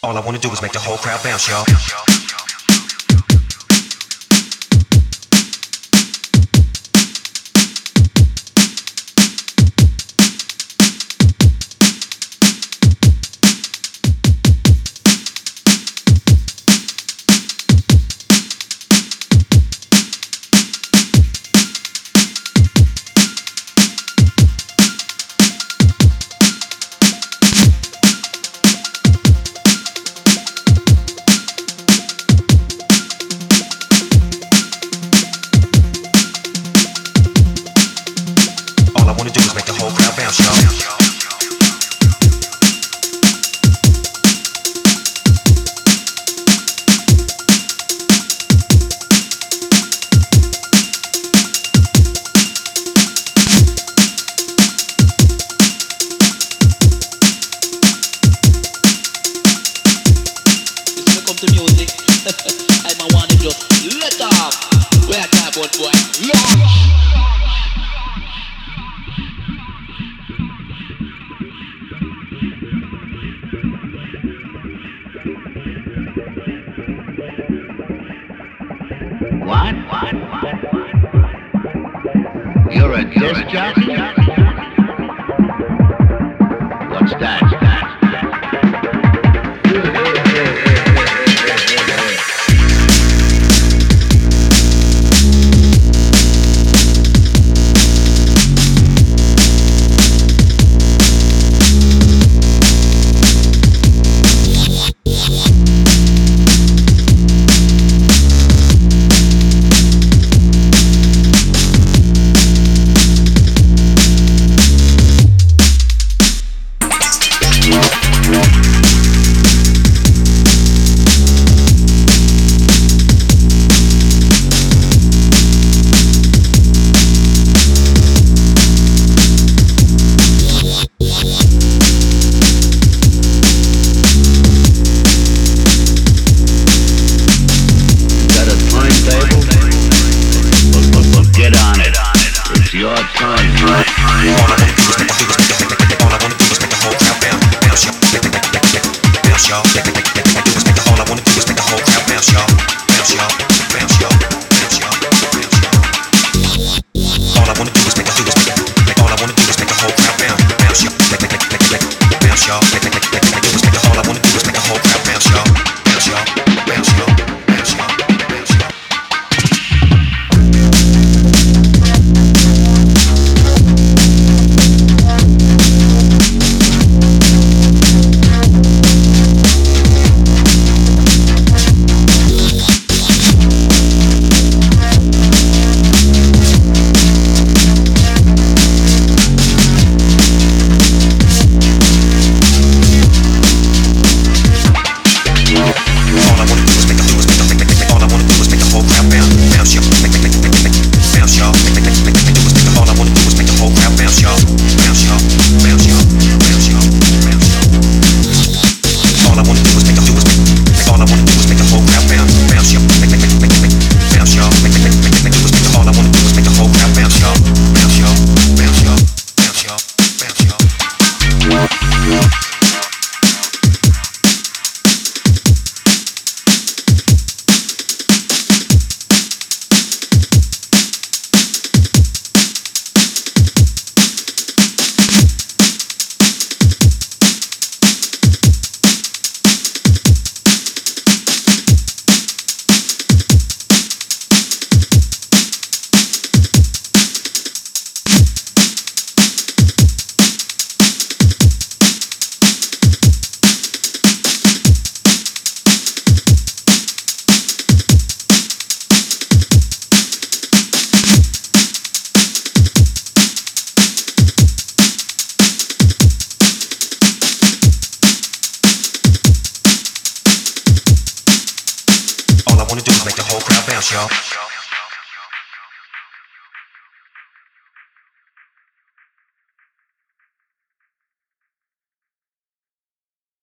All I wanna do is make the whole crowd bounce, y'all. All I wanna do is make the whole crowd bounce, y'all. Come to music. I'm a one to just let off. Where I can't boy. Yeah. What? You're a disc jockey? What's that? Get on it. It's your time. All I wanna do is make all I wanna do is make the whole crowd bounce, y'all. Bounce, y'all. All I wanna do is make the whole crowd bounce, y'all. Bounce, y'all. Bounce, y'all. Bounce, y'all. Bounce, y'all. All I wanna do is make all I wanna do is make the whole crowd bounce, y'all. Bounce, y'all. All I wanna do is make the whole crowd bounce, y'all. Bounce, y'all. Bounce, y'all. Bounce, y'all. Bounce, y'all. All I wanna do is make the whole crowd bounce, y'all.